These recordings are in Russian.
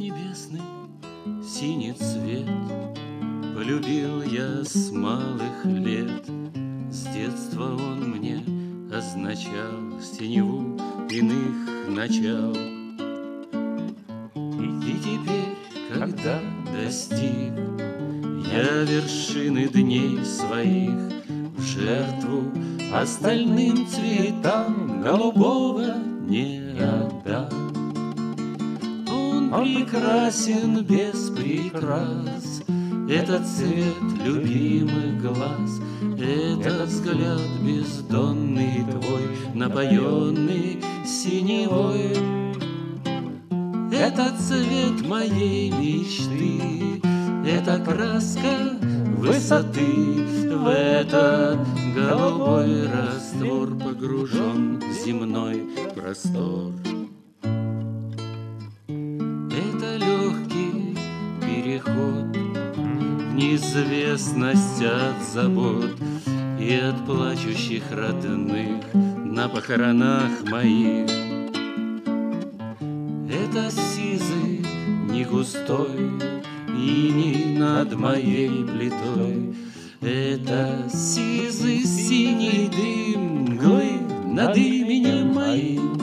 небесный, синий цвет полюбил я с малых лет. С детства он мне означал синеву иных начал. И теперь, когда достиг я вершины дней своих, в жертву остальным цветам голубого не отдам. Он прекрасен без прикрас, этот цвет любимых глаз, этот взгляд бездонный твой, напоенный синевой. Это цвет моей мечты, это краска высоты, в этот голубой раствор погружен земной простор. Это легкий переход в неизвестность от забот и от плачущих родных на похоронах моих. Это сизый, не густой иней над моей плитой. Это сизый синий дым мглы над именем моим.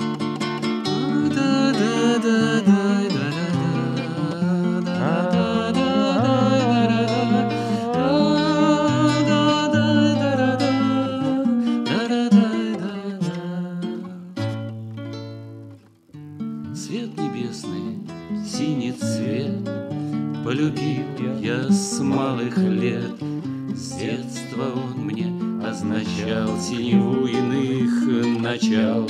Цвет небесный, синий цвет полюбил я с малых лет. С детства он мне означал синеву иных начал.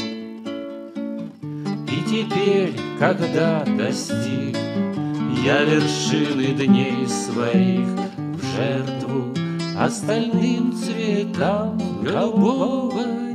И теперь, когда достиг я вершины дней своих, в жертву остальным цветам голубого